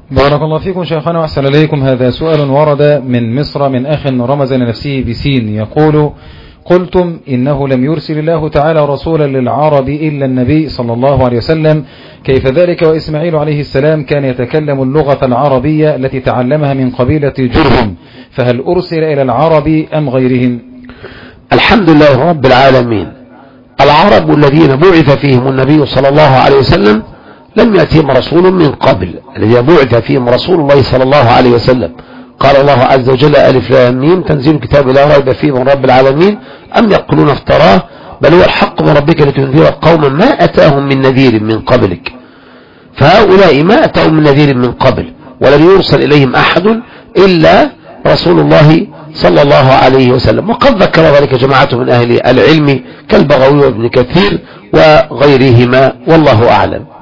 بارك الله فيكم شيخنا وأحسن إليكم. هذا سؤال ورد من مصر من أخ رمز لنفسه بسين، يقول: قلتم إنه لم يرسل الله تعالى رسولا للعرب إلا النبي صلى الله عليه وسلم، كيف ذلك وإسماعيل عليه السلام كان يتكلم اللغة العربية التي تعلمها من قبيلة جرهم، فهل أرسل إلى العرب أم غيرهم؟ الحمد لله رب العالمين. العرب الذين بعث فيهم النبي صلى الله عليه وسلم لم يأتهم رسول من قبل، الذين بعث فيهم رسول الله صلى الله عليه وسلم. قال الله عز وجل: ألف لام ميم تنزيل الكتاب لا ريب فيه من رب العالمين أم يقولون افتراه بل هو الحق من ربك لتنذر قوما ما أتاهم من نذير من قبلك. فهؤلاء ما أتاهم من نذير من قبل ولم يرسل إليهم أحد إلا رسول الله صلى الله عليه وسلم. وقد ذكر ذلك جماعة من أهل العلم كالبغوي وابن كثير وغيرهما، والله أعلم.